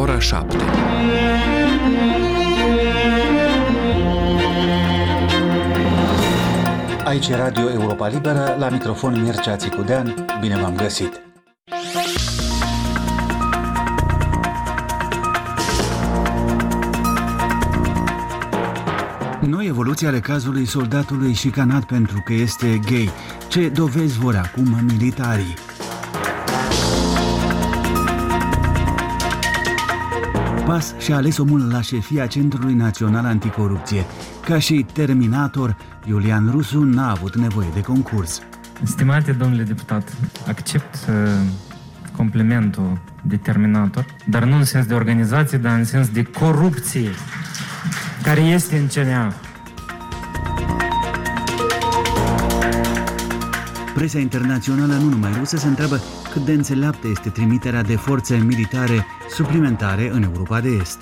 ora 7. Aici e Radio Europa Liberă, la microfon Mircea Țicudean, bine v-am găsit! Noi evoluții ale cazului soldatului șicanat pentru că este gay. Ce dovezi vor acum militarii? PAS și-a ales omul la șefia Centrului Național Anticorupție. Ca și Terminator, Iulian Rusu n-a avut nevoie de concurs. Stimate domnule deputat, accept complimentul de Terminator, dar nu în sens de organizație, dar în sens de corupție care este în CNA. Presa internațională, nu numai rusă, se întreabă cât de înțeleaptă este trimiterea de forțe militare suplimentare în Europa de Est.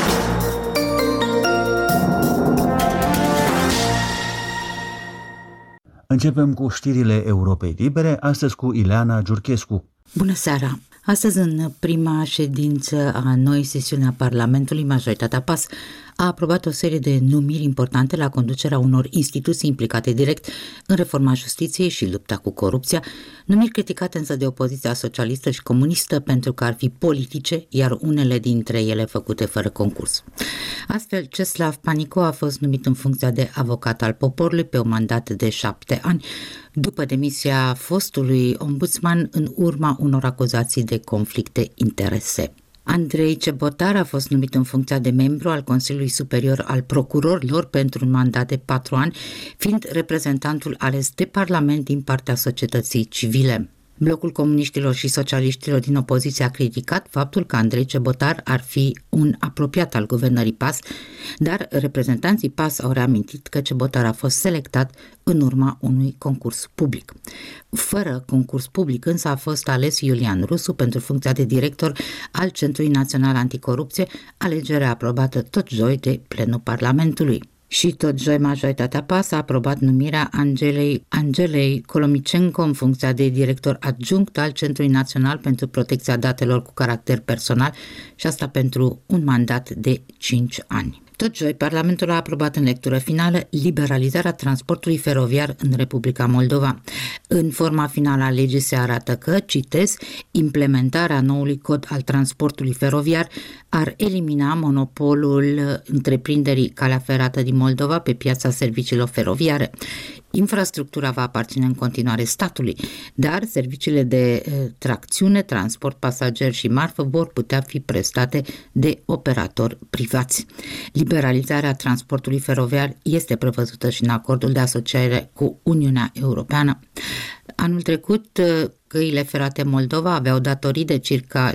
Începem cu știrile Europei Libere, astăzi cu Ileana Giurchescu. Bună seara! Astăzi, în prima ședință a noii sesiuni a Parlamentului, majoritatea PAS a aprobat o serie de numiri importante la conducerea unor instituții implicate direct în reforma justiției și lupta cu corupția, numiri criticate însă de opoziția socialistă și comunistă pentru că ar fi politice, iar unele dintre ele făcute fără concurs. Astfel, Ceslav Panico a fost numit în funcția de avocat al poporului pe un mandat de 7 ani, după demisia fostului ombudsman în urma unor acuzații de conflicte interese. Andrei Cebotar a fost numit în funcția de membru al Consiliului Superior al Procurorilor pentru un mandat de 4 ani, fiind reprezentantul ales de Parlament din partea societății civile. Blocul comuniștilor și socialiștilor din opoziție a criticat faptul că Andrei Cebotar ar fi un apropiat al guvernării PAS, dar reprezentanții PAS au reamintit că Cebotar a fost selectat în urma unui concurs public. Fără concurs public însă a fost ales Iulian Rusu pentru funcția de director al Centrului Național Anticorupție, alegerea aprobată tot joi de plenul Parlamentului. Și tot joi majoritatea PAS a aprobat numirea Angelei Colomicenco în funcția de director adjunct al Centrului Național pentru Protecția Datelor cu caracter personal și asta pentru un mandat de 5 ani. Tot joi, Parlamentul a aprobat în lectură finală liberalizarea transportului feroviar în Republica Moldova. În forma finală a legii se arată că, citez, implementarea noului cod al transportului feroviar ar elimina monopolul întreprinderii Calea Ferată din Moldova pe piața serviciilor feroviare. Infrastructura va aparține în continuare statului, dar serviciile de tracțiune, transport pasager și marfă vor putea fi prestate de operatori privați. Liberalizarea transportului feroviar este prevăzută și în acordul de asociere cu Uniunea Europeană. Anul trecut, căile ferate Moldova aveau datorii de circa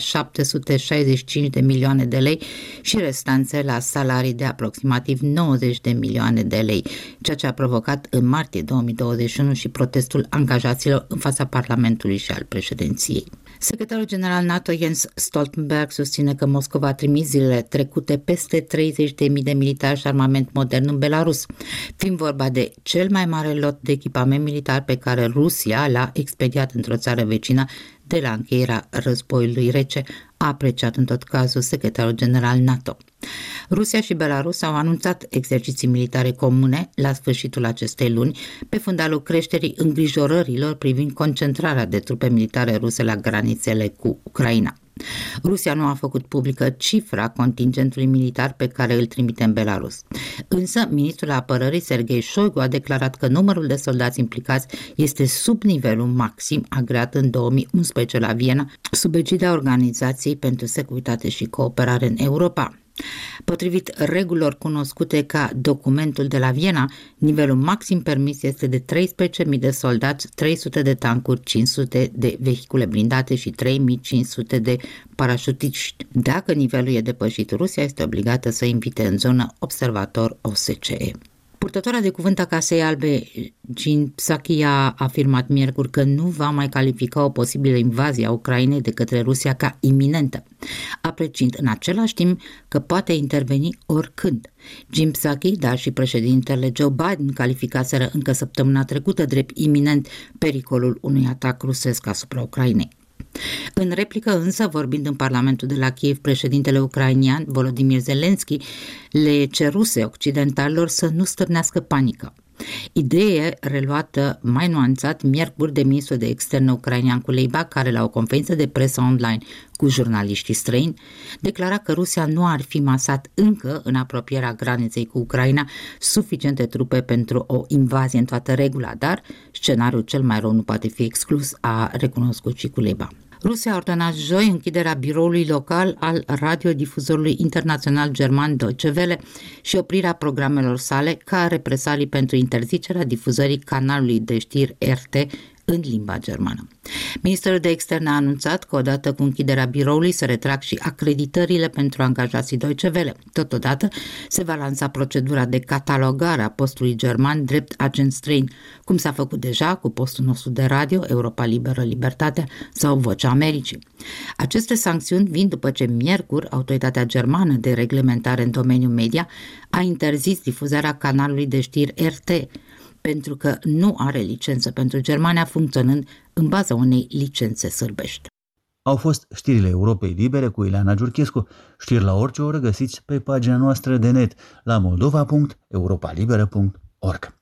765 de milioane de lei și restanțe la salarii de aproximativ 90 de milioane de lei, ceea ce a provocat în martie 2021 și protestul angajaților în fața Parlamentului și al președinției. Secretarul general NATO Jens Stoltenberg susține că Moscova a trimis zilele trecute peste 30.000 de militari și armament modern în Belarus, fiind vorba de cel mai mare lot de echipament militar pe care Rusia l-a expediat într-o țară vecină de la încheierea războiului rece, a apreciat în tot cazul secretarul general NATO. Rusia și Belarus au anunțat exerciții militare comune la sfârșitul acestei luni, pe fundalul creșterii îngrijorărilor privind concentrarea de trupe militare ruse la granițele cu Ucraina. Rusia nu a făcut publică cifra contingentului militar pe care îl trimite în Belarus. Însă, ministrul apărării Sergei Șoigu a declarat că numărul de soldați implicați este sub nivelul maxim agreat în 2011 la Viena, sub egida Organizației pentru Securitate și Cooperare în Europa. Potrivit regulilor cunoscute ca documentul de la Viena, nivelul maxim permis este de 13.000 de soldați, 300 de tancuri, 500 de vehicule blindate și 3.500 de parașutiști. Dacă nivelul e depășit, Rusia este obligată să invite în zonă observator OSCE. Purtătoarea de cuvânt a Casei Albe, Jen Psaki, a afirmat miercuri că nu va mai califica o posibilă invazie a Ucrainei de către Rusia ca iminentă, apreciind în același timp că poate interveni oricând. Jen Psaki, dar și președintele Joe Biden calificaseră încă săptămâna trecută drept iminent pericolul unui atac rusesc asupra Ucrainei. În replică însă, vorbind în Parlamentul de la Kiev, președintele ucrainian Volodymyr Zelensky le ceruse occidentalilor să nu stârnească panică. Idee reluată mai nuanțat miercuri de ministrul de externe ucrainean Kuleba, care la o conferință de presă online cu jurnaliștii străini declara că Rusia nu ar fi masat încă în apropierea graniței cu Ucraina suficiente trupe pentru o invazie în toată regula, dar scenariul cel mai rău nu poate fi exclus, a recunoscut și Kuleba. Rusia a ordonat joi închiderea biroului local al radiodifuzorului internațional german Deutsche Welle și oprirea programelor sale ca represalii pentru interzicerea difuzării canalului de știri RT în limba germană. Ministerul de Externe a anunțat că odată cu închiderea biroului se retrag și acreditările pentru angajații Deutsche Welle. Totodată se va lansa procedura de catalogare a postului german drept agent străin, cum s-a făcut deja cu postul nostru de radio, Europa Liberă, Libertatea sau Vocea Americii. Aceste sancțiuni vin după ce miercuri autoritatea germană de reglementare în domeniul media a interzis difuzarea canalului de știri RT, pentru că nu are licență pentru Germania, funcționând în baza unei licențe sârbești. Au fost știrile Europei Libere cu Ileana Giurchescu. Știri la orice oră găsiți pe pagina noastră de net la moldova.europalibera.org.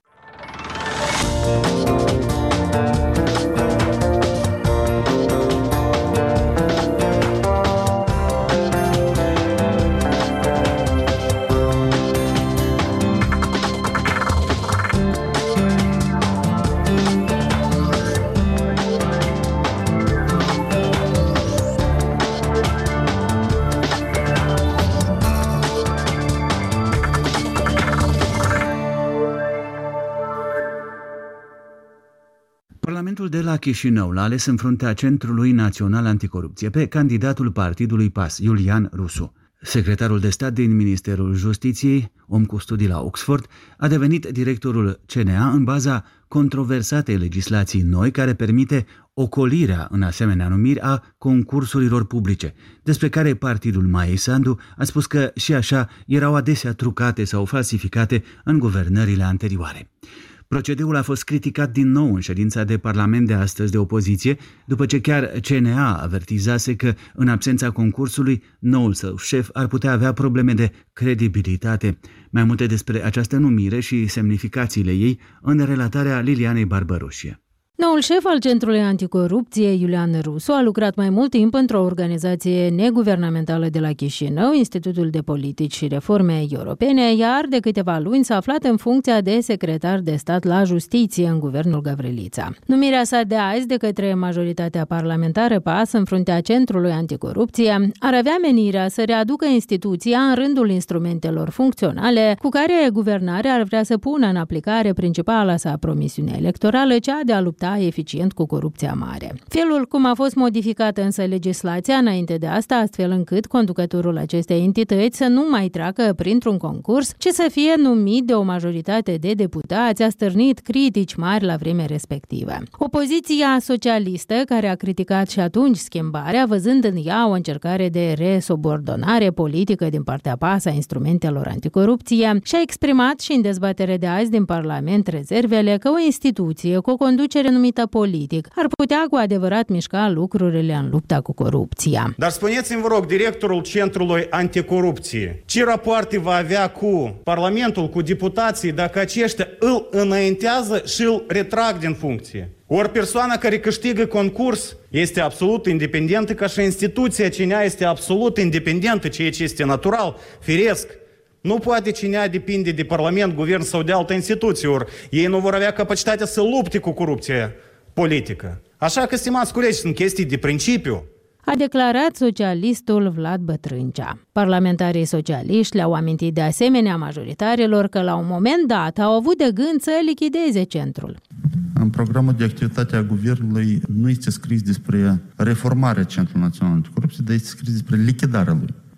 Parlamentul de la Chișinău l-a ales în fruntea Centrului Național Anticorupție pe candidatul partidului PAS, Iulian Rusu. Secretarul de stat din Ministerul Justiției, om cu studii la Oxford, a devenit directorul CNA în baza controversatei legislații noi care permite ocolirea în asemenea numiri a concursurilor publice, despre care partidul Maiei Sandu a spus că și așa erau adesea trucate sau falsificate în guvernările anterioare. Procedeul a fost criticat din nou în ședința de Parlament de astăzi de opoziție, după ce chiar CNA avertizase că, în absența concursului, noul său șef ar putea avea probleme de credibilitate. Mai multe despre această numire și semnificațiile ei în relatarea Lilianei Barbaroșie. Noul șef al Centrului Anticorupție, Iulian Rusu, a lucrat mai mult timp într-o organizație neguvernamentală de la Chișinău, Institutul de Politici și Reforme Europene, iar de câteva luni s-a aflat în funcția de secretar de stat la Justiție în guvernul Gavrilița. Numirea sa de azi de către majoritatea parlamentară PAS în fruntea Centrului Anticorupție ar avea menirea să readucă instituția în rândul instrumentelor funcționale cu care guvernarea ar vrea să pună în aplicare principala sa promisiune electorală, cea de a lupta eficient cu corupția mare. Felul cum a fost modificată însă legislația înainte de asta, astfel încât conducătorul acestei entități să nu mai treacă printr-un concurs, ci să fie numit de o majoritate de deputați, a stârnit critici mari la vremea respectivă. Opoziția socialistă, care a criticat și atunci schimbarea, văzând în ea o încercare de resubordonare politică din partea PAS a instrumentelor anticorupție, și-a exprimat și în dezbatere de azi din Parlament rezervele că o instituție cu o conducere numită politic ar putea cu adevărat mișca lucrurile în lupta cu corupția. Dar spuneți-mi, vă rog, directorul Centrului Anticorupție, ce rapoarte va avea cu Parlamentul, cu deputații, dacă aceștia îl înaintează și îl retrag din funcție? Ori persoana care câștigă concurs este absolut independentă, ca și instituția CNA este absolut independentă, ceea ce este natural, firesc. Nu poate CNA depinde de Parlament, Guvern sau de altă instituție, ori ei nu vor avea capacitatea să lupte cu corupția politică. Așa că, stimați colegi, sunt chestii de principiu. A declarat socialistul Vlad Bătrâncea. Parlamentarii socialiști le-au amintit de asemenea majoritarilor că la un moment dat au avut de gând să lichideze centrul. În programul de activitate a guvernului nu este scris despre reformarea Centrului Național Anticorupție, dar este scris despre lichidarea lui.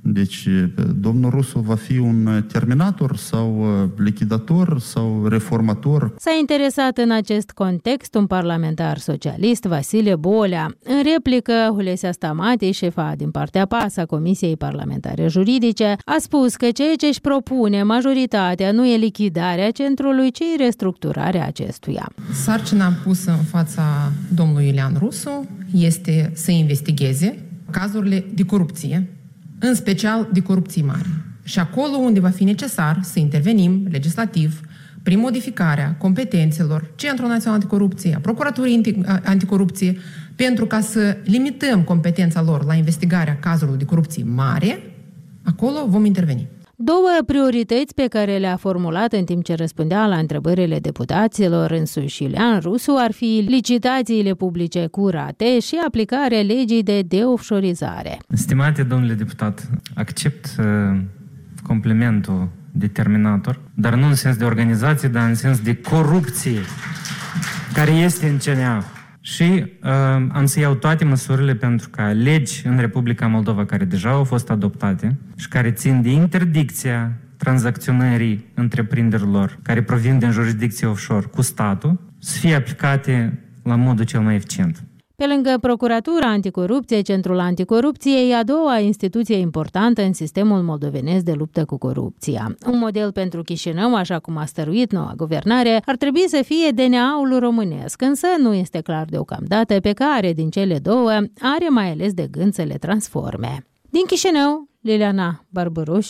Deci, domnul Rusu va fi un terminator sau lichidator sau reformator? S-a interesat în acest context un parlamentar socialist, Vasile Bolea. În replică, Hulesea Stamati, șefa din partea PAS a Comisiei Parlamentare Juridice, a spus că ceea ce își propune majoritatea nu e lichidarea centrului, ci restructurarea acestuia. Sarcina pusă în fața domnului Iulian Rusu este să investigheze cazurile de corupție, în special de corupții mari. Și acolo unde va fi necesar să intervenim legislativ prin modificarea competențelor Centrul Național Anticorupție, a Procuraturii Anticorupție, pentru ca să limităm competența lor la investigarea cazurilor de corupție mare, acolo vom interveni. Două priorități pe care le-a formulat în timp ce răspundea la întrebările deputaților însuși Iulian Rusu ar fi licitațiile publice curate și aplicarea legii de deoffshorizare. Stimate domnule deputat, accept complimentul de terminator, dar nu în sens de organizație, dar în sens de corupție care este în CNA. Și am să iau toate măsurile pentru ca legi în Republica Moldova care deja au fost adoptate și care țin de interdicția tranzacționării întreprinderilor care provin din jurisdicție offshore cu statul să fie aplicate la modul cel mai eficient. Pe lângă Procuratura Anticorupție, Centrul Anticorupție e a doua instituție importantă în sistemul moldovenesc de luptă cu corupția. Un model pentru Chișinău, așa cum a stăruit noua guvernare, ar trebui să fie DNA-ul românesc, însă nu este clar deocamdată pe care din cele două are mai ales de gând să le transforme. Din Chișinău, Liliana Barbaroș,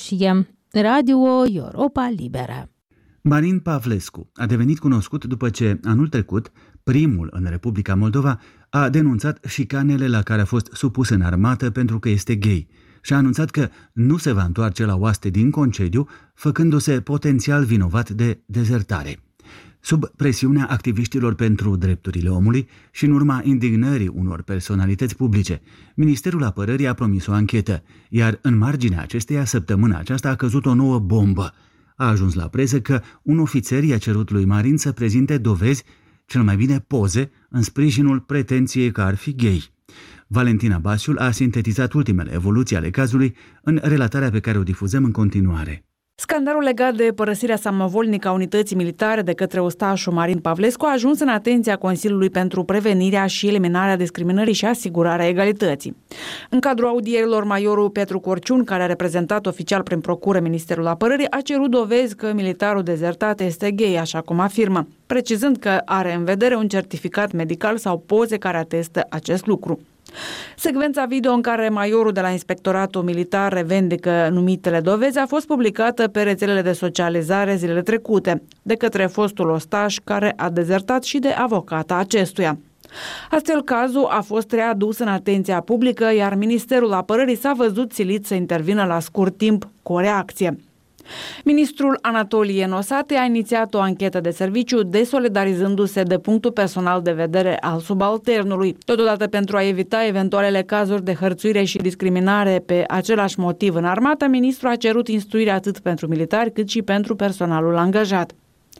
Radio Europa Liberă. Marin Pavlescu a devenit cunoscut după ce, anul trecut, primul în Republica Moldova a denunțat șicanele la care a fost supus în armată pentru că este gay și a anunțat că nu se va întoarce la oaste din concediu, făcându-se potențial vinovat de dezertare. Sub presiunea activiștilor pentru drepturile omului și în urma indignării unor personalități publice, Ministerul Apărării a promis o anchetă, iar în marginea acesteia, săptămâna aceasta a căzut o nouă bombă. A ajuns la presă că un ofițer i-a cerut lui Marin să prezinte dovezi, cel mai bine poze, în sprijinul pretenției că ar fi gay. Valentina Basiul a sintetizat ultimele evoluții ale cazului în relatarea pe care o difuzăm în continuare. Scandalul legat de părăsirea samovolnică a unității militare de către ostașul Marin Pavlescu a ajuns în atenția Consiliului pentru Prevenirea și Eliminarea Discriminării și Asigurarea Egalității. În cadrul audierilor, majorul Petru Corciun, care a reprezentat oficial prin procură Ministerul Apărării, a cerut dovezi că militarul dezertat este gay, așa cum afirmă, precizând că are în vedere un certificat medical sau poze care atestă acest lucru. Secvența video în care majorul de la Inspectoratul Militar revendică numitele dovezi a fost publicată pe rețelele de socializare zilele trecute de către fostul ostaș care a dezertat și de avocata acestuia. Astfel, cazul a fost readus în atenția publică, iar Ministerul Apărării s-a văzut silit să intervină la scurt timp cu o reacție. Ministrul Anatolie Nosate a inițiat o anchetă de serviciu, desolidarizându-se de punctul personal de vedere al subalternului. Totodată, pentru a evita eventualele cazuri de hărțuire și discriminare pe același motiv în armată, ministrul a cerut instruire atât pentru militari cât și pentru personalul angajat.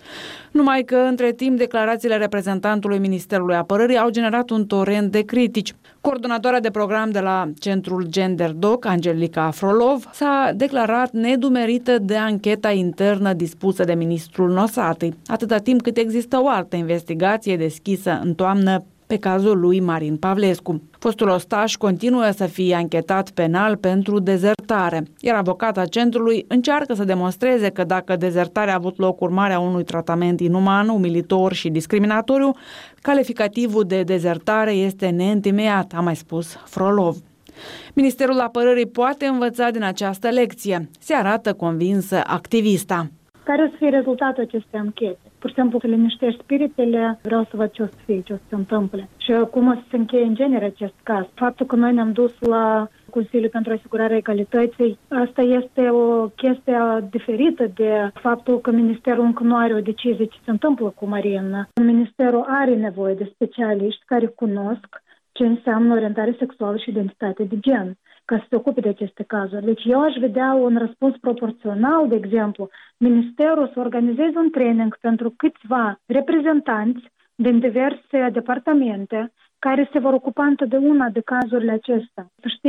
Numai că, între timp, declarațiile reprezentantului Ministerului Apărării au generat un torent de critici. Coordonatoarea de program de la Centrul Gender Doc, Angelica Frolov, s-a declarat nedumerită de ancheta internă dispusă de ministrul Nosatei, atâta timp cât există o altă investigație deschisă în toamnă pe cazul lui Marin Pavlescu. Fostul ostaș continuă să fie anchetat penal pentru dezertare, iar avocata centrului încearcă să demonstreze că dacă dezertarea a avut loc urmarea unui tratament inuman, umilitor și discriminatoriu, calificativul de dezertare este neîntemeiat, a mai spus Frolov. Ministerul Apărării poate învăța din această lecție, se arată convinsă activista. Care o să fie rezultatul acestei anchete? Pur și simplu să liniștești spiritele, vreau să văd ce o să fie, ce o să se întâmple. Și cum o să se încheie în genere acest caz. Faptul că noi ne-am dus la Consiliul pentru Asigurarea Egalității, asta este o chestie diferită de faptul că Ministerul încă nu are o decizie ce se întâmplă cu Marin. Ministerul are nevoie de specialiști care cunosc ce înseamnă orientare sexuală și identitate de gen, ca să se ocupe de aceste cazuri. Deci eu aș vedea un răspuns proporțional, de exemplu, Ministerul să organizeze un training pentru câțiva reprezentanți din diverse departamente care se vor ocupa întotdeauna de cazurile acestea. Să știe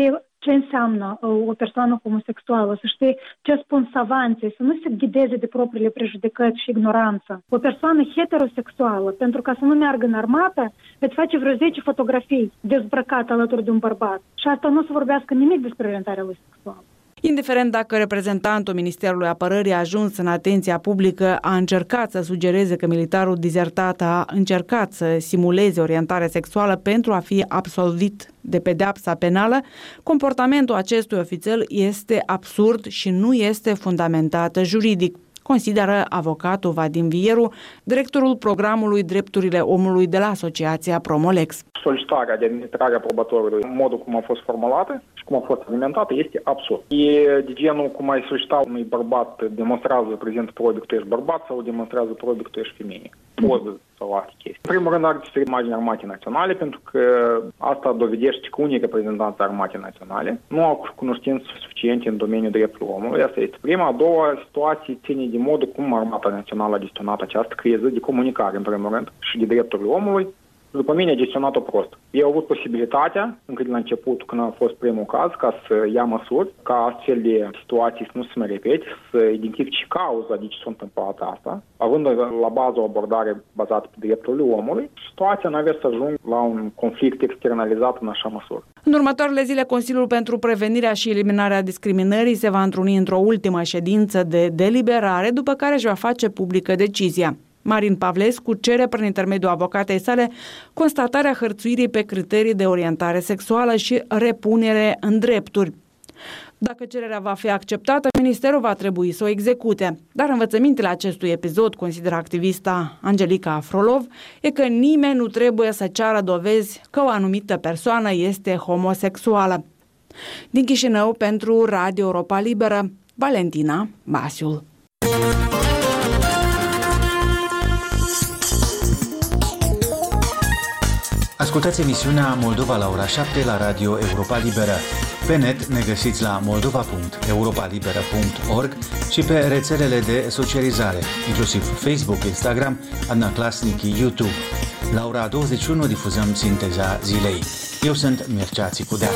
ce înseamnă o persoană homosexuală, să știe ce spun savanții, să nu se ghideze de propriile prejudecăți și ignoranță. O persoană heterosexuală, pentru ca să nu meargă în armată, veți face vreo 10 fotografii dezbrăcate alături de un bărbat. Și asta nu se vorbească nimic despre orientarea lui sexuală. Indiferent dacă reprezentantul Ministerului Apărării a ajuns în atenția publică, a încercat să sugereze că militarul dizertat a încercat să simuleze orientarea sexuală pentru a fi absolvit de pedeapsa penală, comportamentul acestui ofițer este absurd și nu este fundamentat juridic, consideră avocatul Vadim Vieru, directorul programului Drepturile Omului de la Asociația Promolex. Solicitarea de administrare a probatorului, în modul cum a fost formulată și cum a fost alimentată, este absurd. E de genul cum ai solicita unui bărbat, demonstrează, prezintă probe că tu ești bărbat sau demonstrează probe că tu ești femeie. Poze sau alte chestii. În primul rând ar fi imaginea Armatei Naționale, pentru că asta dovedește că unii reprezentanți Armatei Naționale nu au cunoștințe suficiente în domeniul drepturilor omului. Asta este prima. A doua situație ține de modul cum Armata Națională a gestionat această criză de comunicare, în primul rând, și de drepturile omului. După mine a gestionat-o prost. Ei au avut posibilitatea, încă de la început, când a fost primul caz, ca să ia măsuri, ca astfel de situații să nu se mai repete, să identifice cauza de ce s-a întâmplat asta, având la bază o abordare bazată pe drepturile omului, situația nu avea să ajungă la un conflict externalizat în așa măsură. În următoarele zile, Consiliul pentru Prevenirea și Eliminarea Discriminării se va întruni într-o ultimă ședință de deliberare, după care își va face publică decizia. Marin Pavlescu cere prin intermediul avocatei sale constatarea hărțuirii pe criterii de orientare sexuală și repunere în drepturi. Dacă cererea va fi acceptată, ministerul va trebui să o execute. Dar învățămintele acestui episod, consideră activista Angelica Frolov, e că nimeni nu trebuie să ceară dovezi că o anumită persoană este homosexuală. Din Chișinău, pentru Radio Europa Liberă, Valentina Basiul. Ascultați emisiunea Moldova la ora 7 la Radio Europa Liberă. Pe net ne găsiți la moldova.europalibera.org și pe rețelele de socializare, inclusiv Facebook, Instagram, Adnaclasnic, YouTube. La ora 21 difuzăm sinteza zilei. Eu sunt Mircea Țicudean.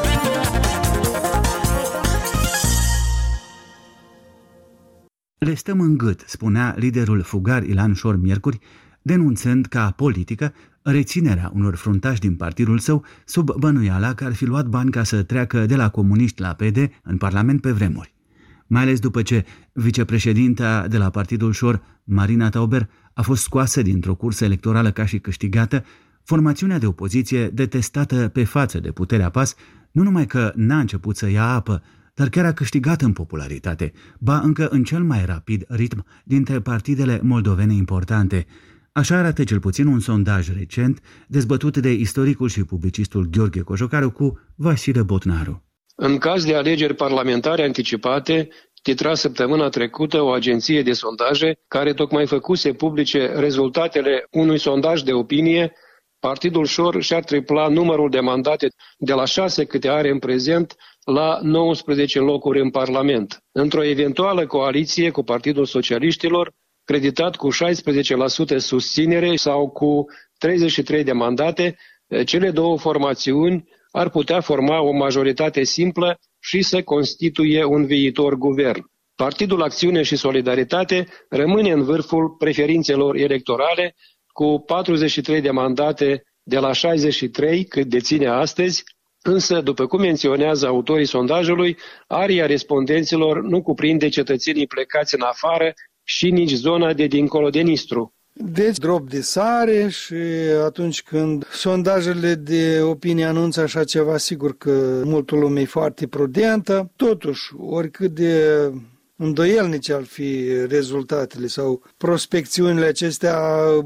Le stăm în gât, spunea liderul fugar Ilan Șor miercuri, denunțând ca politică reținerea unor fruntași din partidul său sub bănuiala că ar fi luat bani ca să treacă de la comuniști la PD în Parlament pe vremuri. Mai ales după ce vicepreședinta de la partidul Șor, Marina Tauber, a fost scoasă dintr-o cursă electorală ca și câștigată, formațiunea de opoziție detestată pe față de puterea PAS nu numai că n-a început să ia apă, dar chiar a câștigat în popularitate, ba încă în cel mai rapid ritm dintre partidele moldovene importante. Așa arată cel puțin un sondaj recent dezbătut de istoricul și publicistul Gheorghe Cojocaru cu Vasile Botnaru. În caz de alegeri parlamentare anticipate, titra săptămâna trecută o agenție de sondaje care tocmai făcuse publice rezultatele unui sondaj de opinie, Partidul Șor și-ar tripla numărul de mandate de la 6 câte are în prezent la 19 locuri în Parlament. Într-o eventuală coaliție cu Partidul Socialiștilor, creditat cu 16% susținere sau cu 33 de mandate, cele două formațiuni ar putea forma o majoritate simplă și să constituie un viitor guvern. Partidul Acțiune și Solidaritate rămâne în vârful preferințelor electorale cu 43 de mandate de la 63 cât deține astăzi, însă, după cum menționează autorii sondajului, aria respondenților nu cuprinde cetățenii plecați în afară și nici zona de dincolo de Nistru. Deci, drop de sare și atunci când sondajele de opinie anunță așa ceva, sigur că multă lume e foarte prudentă. Totuși, oricât de îndoielnice ar fi rezultatele sau prospecțiunile acestea,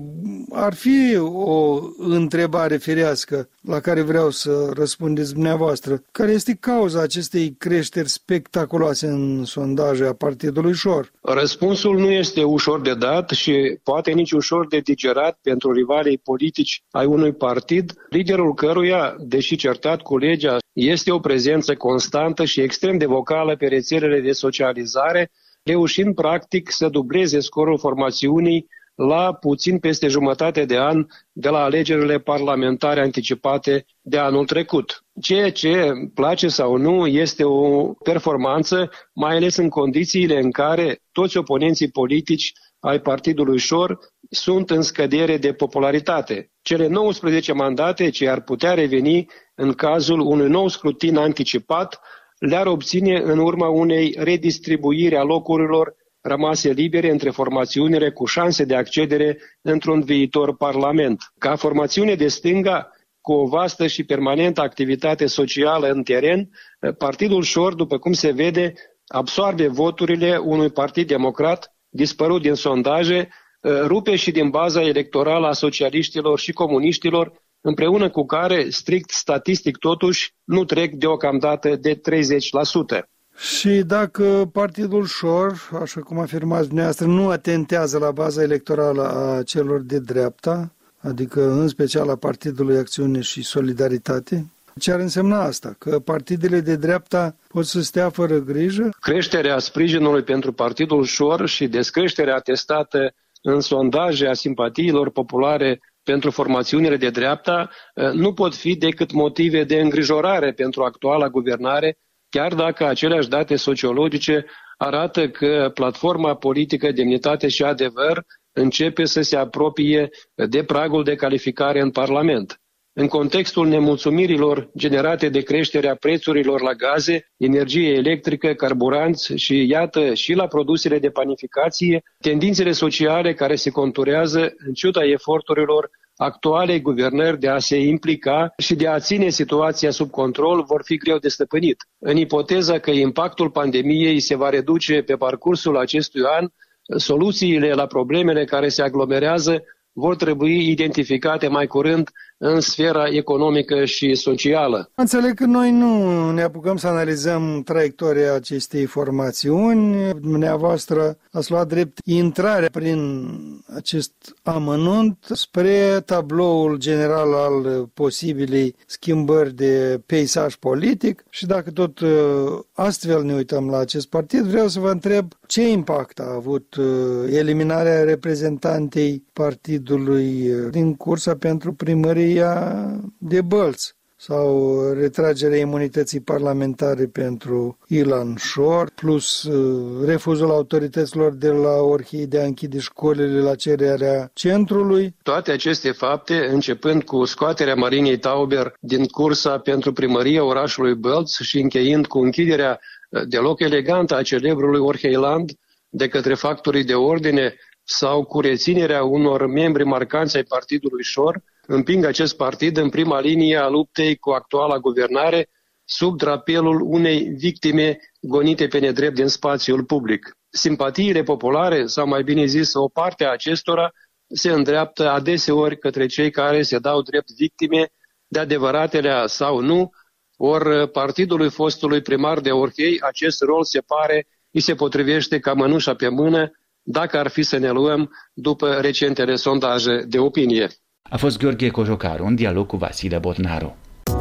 ar fi o întrebare firească la care vreau să răspundeți dumneavoastră. Care este cauza acestei creșteri spectaculoase în sondaje a Partidului Șor? Răspunsul nu este ușor de dat și poate nici ușor de digerat pentru rivalii politici ai unui partid, liderul căruia, deși certat cu legea, este o prezență constantă și extrem de vocală pe rețelele de socializare, reușind practic să dubleze scorul formațiunii la puțin peste jumătate de an de la alegerile parlamentare anticipate de anul trecut. Ceea ce, place sau nu, este o performanță, mai ales în condițiile în care toți oponenții politici ai Partidului Șor sunt în scădere de popularitate. Cele 19 mandate ce ar putea reveni în cazul unui nou scrutin anticipat le-ar obține în urma unei redistribuiri a locurilor rămase libere între formațiunile cu șanse de accedere într-un viitor parlament. Ca formațiune de stânga, cu o vastă și permanentă activitate socială în teren, Partidul Șor, după cum se vede, absorbe voturile unui partid democrat dispărut din sondaje, rupe și din baza electorală a socialiștilor și comuniștilor, împreună cu care, strict statistic totuși, nu trec deocamdată de 30%. Și dacă Partidul Șor, așa cum afirmați dumneavoastră, nu atentează la baza electorală a celor de dreapta, adică în special a Partidului Acțiune și Solidaritate, ce ar însemna asta? Că partidele de dreapta pot să stea fără grijă? Creșterea sprijinului pentru Partidul Șor și descreșterea atestată în sondaje a simpatiilor populare pentru formațiunile de dreapta nu pot fi decât motive de îngrijorare pentru actuala guvernare, chiar dacă aceleași date sociologice arată că platforma politică Demnitate și Adevăr începe să se apropie de pragul de calificare în Parlament. În contextul nemulțumirilor generate de creșterea prețurilor la gaze, energie electrică, carburanți și, iată, și la produsele de panificație, tendințele sociale care se conturează în ciuda eforturilor actualei guvernări de a se implica și de a ține situația sub control vor fi greu de stăpânit. În ipoteza că impactul pandemiei se va reduce pe parcursul acestui an, soluțiile la problemele care se aglomerează vor trebui identificate mai curând în sfera economică și socială. Înțeleg că noi nu ne apucăm să analizăm traiectoria acestei formațiuni. Dumneavoastră ați luat drept intrarea prin acest amănunt spre tabloul general al posibilei schimbări de peisaj politic și dacă tot astfel ne uităm la acest partid, vreau să vă întreb ce impact a avut eliminarea reprezentantei partidului din cursa pentru primăria de Bălți sau retragerea imunității parlamentare pentru Ilan Șor, plus refuzul autorităților de la Orhei de a închide școlile la cererea centrului. Toate aceste fapte, începând cu scoaterea Marinei Tauber din cursa pentru primăria orașului Bălți și încheind cu închiderea deloc elegantă a celebrului Orheiland de către factorii de ordine sau cu reținerea unor membri marcanți ai Partidului Șor, împing acest partid în prima linie a luptei cu actuala guvernare sub drapelul unei victime gonite pe nedrept din spațiul public. Simpatiile populare, sau mai bine zis o parte a acestora, se îndreaptă adeseori către cei care se dau drept victime de adevăratelea sau nu, ori partidului fostului primar de Orhei acest rol se pare îi se potrivește ca mănușa pe mână, dacă ar fi să ne luăm după recentele sondaje de opinie. A fost Gheorghe Cojocaru, în dialog cu Vasile Botnaru.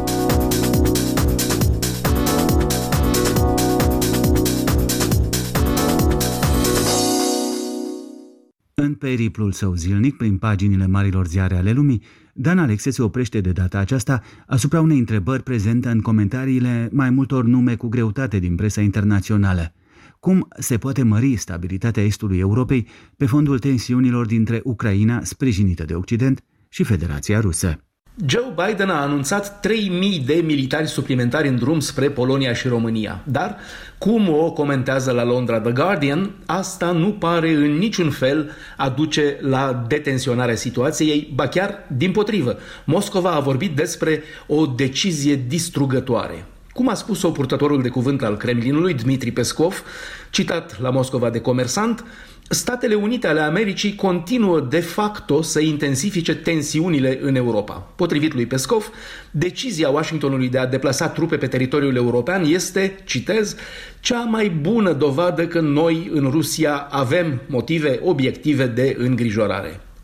În periplul său zilnic, prin paginile marilor ziare ale lumii, Dan Alexe se oprește de data aceasta asupra unei întrebări prezente în comentariile mai multor nume cu greutate din presa internațională. Cum se poate mări stabilitatea estului Europei pe fondul tensiunilor dintre Ucraina, sprijinită de Occident, și Federația Rusă? Joe Biden a anunțat 3.000 de militari suplimentari în drum spre Polonia și România. Dar, cum o comentează la Londra The Guardian, asta nu pare în niciun fel a duce la detensionarea situației, ba chiar dimpotrivă. Moscova a vorbit despre o decizie distrugătoare. Cum a spus-o purtătorul de cuvânt al Kremlinului, Dmitri Peskov, citat la Moscova de Comersant, Statele Unite ale Americii continuă de facto să intensifice tensiunile în Europa. Potrivit lui Peskov, decizia Washingtonului de a deplasa trupe pe teritoriul european este, citez, cea mai bună dovadă că noi în Rusia avem motive obiective de îngrijorare.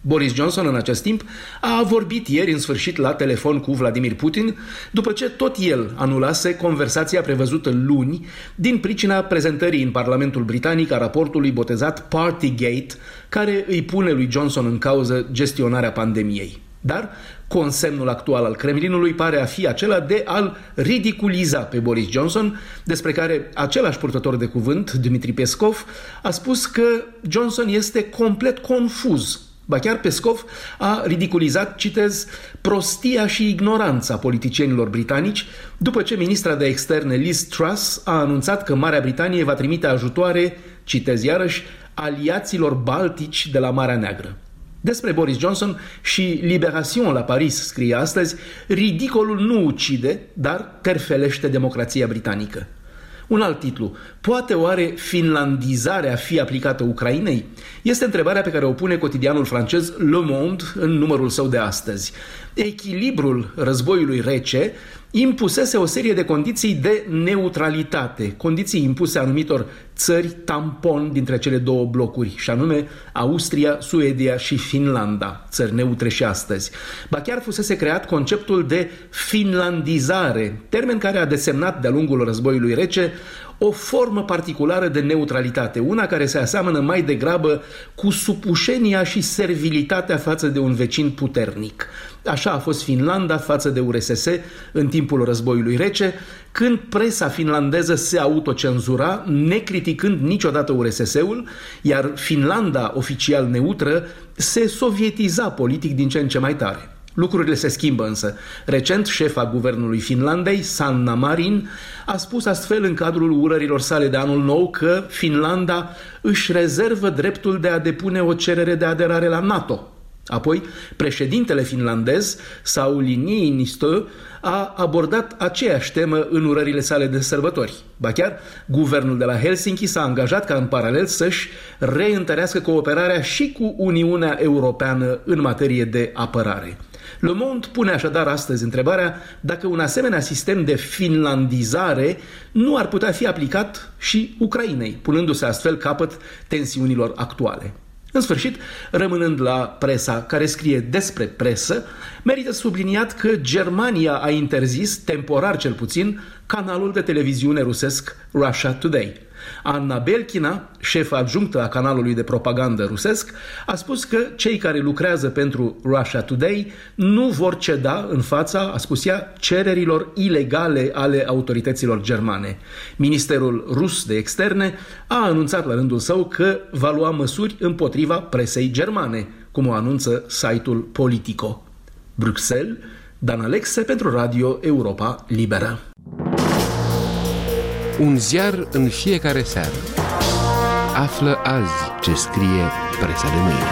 Boris Johnson, în acest timp, a vorbit ieri în sfârșit la telefon cu Vladimir Putin, după ce tot el anulase conversația prevăzută luni din pricina prezentării în Parlamentul Britanic a raportului botezat Partygate, care îi pune lui Johnson în cauză gestionarea pandemiei. Dar consemnul actual al Kremlinului pare a fi acela de a-l ridiculiza pe Boris Johnson, despre care același purtător de cuvânt, Dmitri Peskov, a spus că Johnson este complet confuz. Ba chiar Peskov a ridiculizat, citez, prostia și ignoranța politicienilor britanici, după ce ministra de externe Liz Truss a anunțat că Marea Britanie va trimite ajutoare, citez iarăși, aliaților baltici de la Marea Neagră. Despre Boris Johnson și Libération la Paris scrie astăzi: ridicolul nu ucide, dar terfelește democrația britanică. Un alt titlu: poate oare finlandizarea fi aplicată Ucrainei? Este întrebarea pe care o pune cotidianul francez Le Monde în numărul său de astăzi. Echilibrul războiului rece impusese o serie de condiții de neutralitate, condiții impuse anumitor țări tampon dintre cele două blocuri, și anume Austria, Suedia și Finlanda, țări neutre și astăzi. Ba chiar fusese creat conceptul de finlandizare, termen care a desemnat de-a lungul războiului rece o formă particulară de neutralitate, una care se aseamănă mai degrabă cu supușenia și servilitatea față de un vecin puternic. Așa a fost Finlanda față de URSS în timpul războiului rece, când presa finlandeză se autocenzura, necriticând niciodată URSS-ul, iar Finlanda, oficial neutră, se sovietiza politic din ce în ce mai tare. Lucrurile se schimbă însă. Recent, șefa guvernului Finlandei, Sanna Marin, a spus astfel în cadrul urărilor sale de anul nou că Finlanda își rezervă dreptul de a depune o cerere de aderare la NATO. Apoi, președintele finlandez, Sauli Niinistö, a abordat aceeași temă în urările sale de sărbători. Ba chiar, guvernul de la Helsinki s-a angajat ca în paralel să-și reîntărească cooperarea și cu Uniunea Europeană în materie de apărare. Le Monde pune așadar astăzi întrebarea dacă un asemenea sistem de finlandizare nu ar putea fi aplicat și Ucrainei, punându-se astfel capăt tensiunilor actuale. În sfârșit, rămânând la presa care scrie despre presă, merită subliniat că Germania a interzis, temporar cel puțin, canalul de televiziune rusesc Russia Today. Anna Belkina, șefa adjunctă a canalului de propagandă rusesc, a spus că cei care lucrează pentru Russia Today nu vor ceda în fața, a spus ea, cererilor ilegale ale autorităților germane. Ministerul rus de externe a anunțat la rândul său că va lua măsuri împotriva presei germane, cum o anunță site-ul Politico. Bruxelles, Dan Alexe pentru Radio Europa Liberă. Un ziar în fiecare seară. Află azi ce scrie presa de mâine.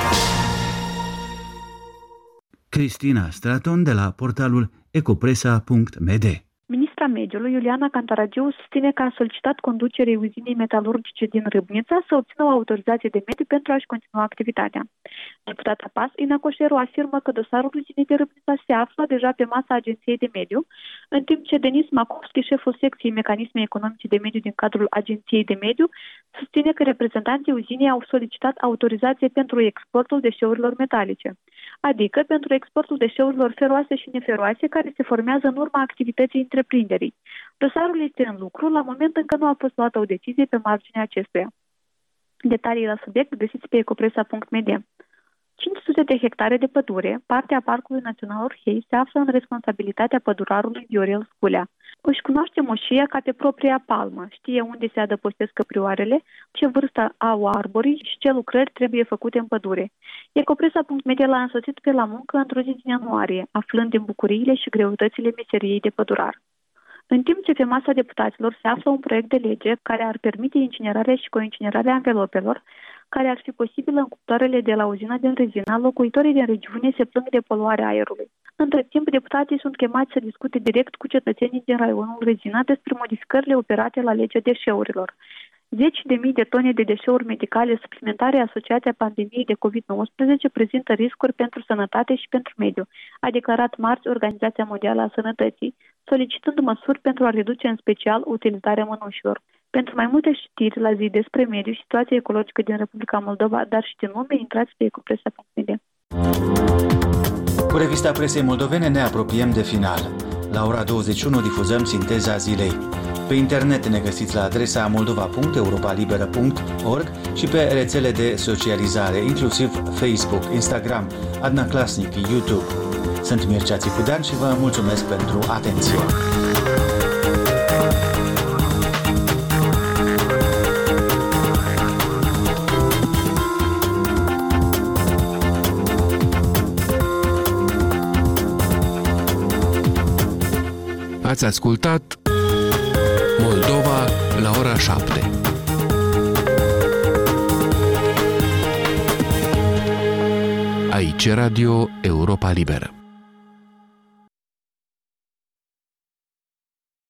Cristina Straton de la portalul ecopresa.md. Ministra Mediului, Iuliana Cantaragiu, susține că a solicitat conducerii uzinei metalurgice din Râbnița să obțină o autorizație de mediu pentru a-și continua activitatea. Deputata PAS, Ina Coșeru, afirmă că dosarul uzinei de Râbnița se află deja pe masa Agenției de Mediu, în timp ce Denis Makovski, șeful secției Mecanisme Economice de Mediu din cadrul Agenției de Mediu, susține că reprezentanții uzinei au solicitat autorizație pentru exportul deșeurilor metalice, adică pentru exportul deșeurilor feroase și neferoase care se formează în urma activității întreprinderii. Dosarul este în lucru la moment încă nu a fost luată o decizie pe marginea acestuia. Detalii la subiect găsiți pe ecopresa.md. 500 de hectare de pădure, partea Parcului Național Orhei, se află în responsabilitatea pădurarului Viorel Sculea. Își cunoaște moșia ca pe propria palmă, știe unde se adăpostesc căprioarele, ce vârstă au arborii și ce lucrări trebuie făcute în pădure. Ecopresa.md l-a însoțit pe la muncă într-o zi din ianuarie, aflând din bucuriile și greutățile meseriei de pădurar. În timp ce pe masa deputaților se află un proiect de lege care ar permite incinerarea și coincinerarea anvelopelor, care ar fi posibilă în cuptoarele de la uzina din Rezina, locuitorii din regiune se plâng de poluarea aerului. Între timp, deputații sunt chemați să discute direct cu cetățenii din raionul Rezina despre modificările operate la legea deșeurilor. 10.000 de tone de deșeuri medicale suplimentare asociate pandemiei de COVID-19 prezintă riscuri pentru sănătate și pentru mediu, a declarat marți Organizația Mondială a Sănătății, solicitând măsuri pentru a reduce în special utilizarea mănușilor. Pentru mai multe știri la zi despre mediu și situația ecologică din Republica Moldova, dar și din lume, intrați pe ecopresa.md. Cu revista presei moldovene ne apropiem de final. La ora 21 difuzăm sinteza zilei. Pe internet ne găsiți la adresa moldova.europalibera.org și pe rețele de socializare, inclusiv Facebook, Instagram, Adna Klasnic, YouTube. Sunt Mircea Țicudean și vă mulțumesc pentru atenție. Ați ascultat Moldova la ora 7. Aici Radio Europa Liberă.